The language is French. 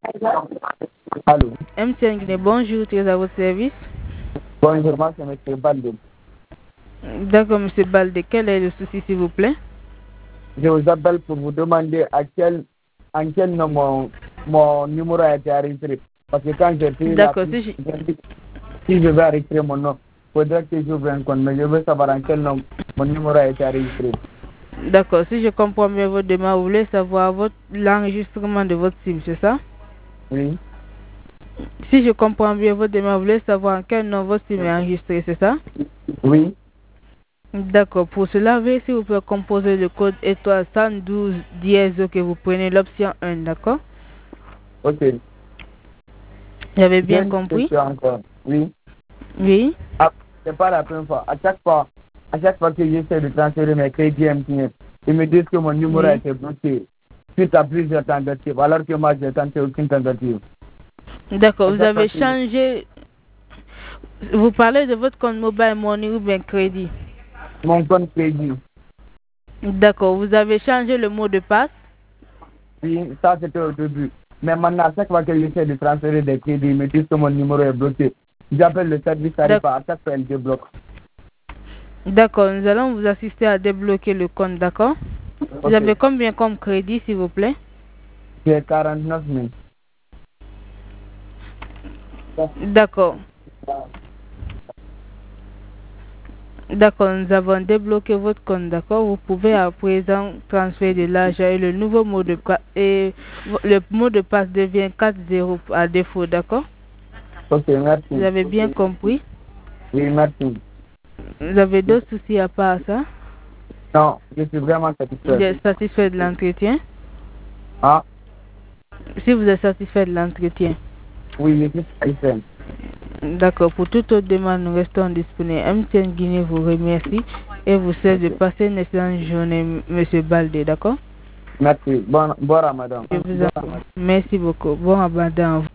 Allô. MTN Guinée, bonjour, très à votre service. Bonjour, moi c'est M. Balde. D'accord, M. Balde, quel est le souci, s'il vous plaît? Je vous appelle pour vous demander en quel nom mon numéro a été enregistré. Parce que quand j'ai pris la D'accord, piste, si je vais enregistrer mon nom, il faudrait que j'ouvre un compte, mais je veux savoir en quel nom mon numéro a été enregistré. D'accord, si je comprends bien votre demande, vous voulez savoir l'enregistrement de votre SIM, c'est ça? Oui. Si je comprends bien votre demande, vous voulez savoir en quel nom votre SIM est enregistré, c'est ça? Oui. D'accord, pour cela, veuillez s'il vous plaît composer le code étoile 112 dièse que vous prenez l'option 1, d'accord? Ok. Vous avez bien compris? Encore. Oui. Oui. Ah, c'est pas la première fois. À chaque fois que j'essaie de transférer mes crédits MTN, ils me disent que mon numéro a été bloqué suite à plusieurs tentatives, alors que moi, j'ai tenté aucune tentative. D'accord, vous avez changé. Vous parlez de votre compte Mobile Money ou bien crédit? Mon compte crédit. D'accord, vous avez changé le mot de passe? Oui, ça c'était au début. Mais maintenant, à chaque fois que j'essaie de transférer des crédits, ils me disent que mon numéro est bloqué. J'appelle le service, ça arrive pas. À chaque fois, elle débloque. D'accord, nous allons vous assister à débloquer le compte, d'accord? Okay. Vous avez combien comme crédit, s'il vous plaît? J'ai 49 000. D'accord. D'accord, nous avons débloqué votre compte, d'accord? Vous pouvez à présent transférer de l'argent et le nouveau mot de passe et le mot de passe devient 40 à défaut, d'accord? Ok, merci. Vous avez bien compris? Oui, merci. Vous avez d'autres soucis à part ça? Non, je suis vraiment satisfait. Vous êtes satisfait de l'entretien? Ah? Si vous êtes satisfait de l'entretien? Oui, je suis satisfait. D'accord, pour toute autre demande, nous restons disponibles. MTN Guinée vous remercie et vous souhaite de passer une excellente journée, M. Balde, d'accord? Merci. Bon Ramadan. Je vous en prie. Merci beaucoup. Bon Ramadan.